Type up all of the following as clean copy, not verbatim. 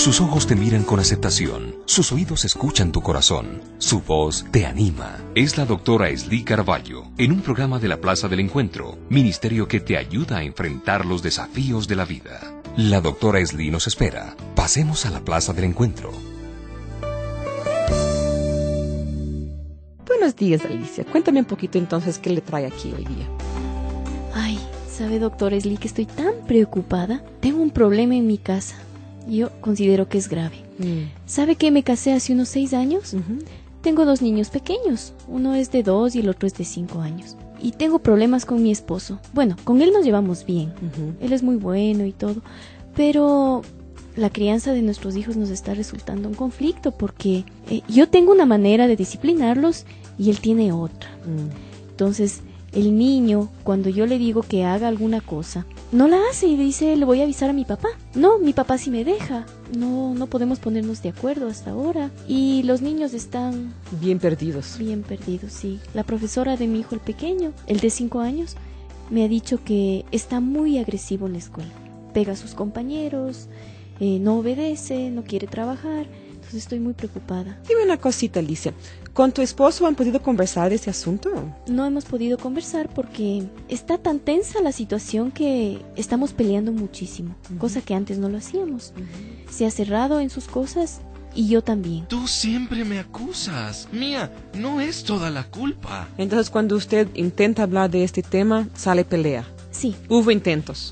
Sus ojos te miran con aceptación, sus oídos escuchan tu corazón, su voz te anima. Es la doctora Esli Carballo, en un programa de la Plaza del Encuentro, ministerio que te ayuda a enfrentar los desafíos de la vida. La doctora Esli nos espera. Pasemos a la Plaza del Encuentro. Buenos días, Alicia. Cuéntame un poquito entonces qué le trae aquí hoy día. Ay, ¿sabe, doctora Esli, que estoy tan preocupada? Tengo un problema en mi casa. Yo considero que es grave. ¿Sabe que me casé hace unos 6 años? Tengo 2 niños pequeños. Uno es de 2 y el otro es de 5 años. Y tengo problemas con mi esposo. Bueno, con él nos llevamos bien. Él es muy bueno y todo. Pero la crianza de nuestros hijos nos está resultando un conflicto porque yo tengo una manera de disciplinarlos y él tiene otra. Entonces, el niño, cuando yo le digo que haga alguna cosa, no la hace y dice, le voy a avisar a mi papá. No, mi papá sí me deja. No podemos ponernos de acuerdo hasta ahora. Y los niños están... Bien perdidos. Bien perdidos, sí. La profesora de mi hijo, el pequeño, el de 5 años, me ha dicho que está muy agresivo en la escuela. Pega a sus compañeros, no obedece, no quiere trabajar. Entonces estoy muy preocupada. Dime una cosita, Alicia. ¿Con tu esposo han podido conversar de este asunto? No hemos podido conversar porque está tan tensa la situación que estamos peleando muchísimo, cosa que antes no lo hacíamos. Se ha cerrado en sus cosas y yo también. Tú siempre me acusas. Mía, no es toda la culpa. Entonces, cuando usted intenta hablar de este tema, sale pelea. Sí. ¿Hubo intentos?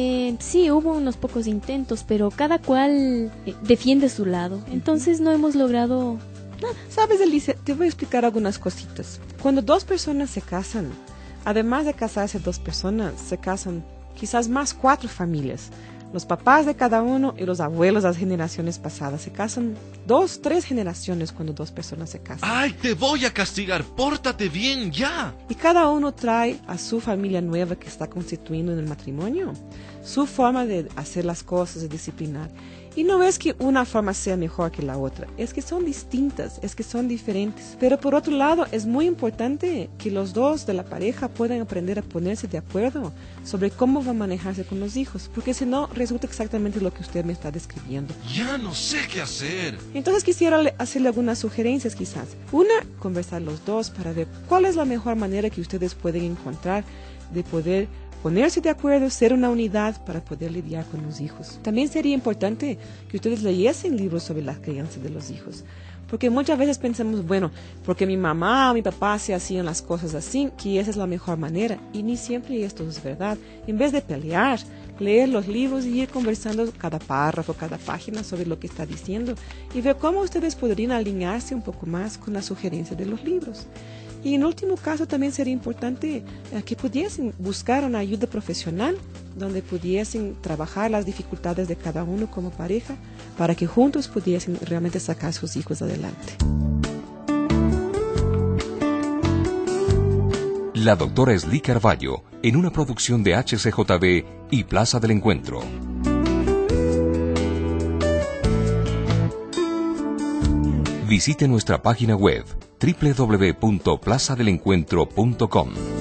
Sí, hubo unos pocos intentos, pero cada cual defiende su lado. Entonces no hemos logrado nada. ¿Sabes, Alicia? Te voy a explicar algunas cositas. Cuando 2 personas se casan, además de casarse 2 personas, se casan quizás más 4 familias. Los papás de cada uno y los abuelos de las generaciones pasadas. Se casan 2, 3 generaciones cuando 2 personas se casan. ¡Ay, te voy a castigar! ¡Pórtate bien, ya! Y cada uno trae a su familia nueva que está constituyendo en el matrimonio su forma de hacer las cosas, de disciplinar. Y no es que una forma sea mejor que la otra, es que son distintas, es que son diferentes. Pero por otro lado, es muy importante que los dos de la pareja puedan aprender a ponerse de acuerdo sobre cómo va a manejarse con los hijos, porque si no, resulta exactamente lo que usted me está describiendo. Ya no sé qué hacer. Entonces quisiera hacerle algunas sugerencias quizás. Una, conversar los dos para ver cuál es la mejor manera que ustedes pueden encontrar de poder ponerse de acuerdo, ser una unidad para poder lidiar con los hijos. También sería importante que ustedes leyesen libros sobre la crianza de los hijos. Porque muchas veces pensamos, bueno, porque mi mamá o mi papá se hacían las cosas así, que esa es la mejor manera. Y ni siempre esto es verdad. En vez de pelear, leer los libros y ir conversando cada párrafo, cada página sobre lo que está diciendo y ver cómo ustedes podrían alinearse un poco más con las sugerencias de los libros. Y en último caso también sería importante que pudiesen buscar una ayuda profesional donde pudiesen trabajar las dificultades de cada uno como pareja para que juntos pudiesen realmente sacar a sus hijos adelante. La doctora Esli Carballo, en una producción de HCJB y Plaza del Encuentro. Visite nuestra página web www.plazadelencuentro.com.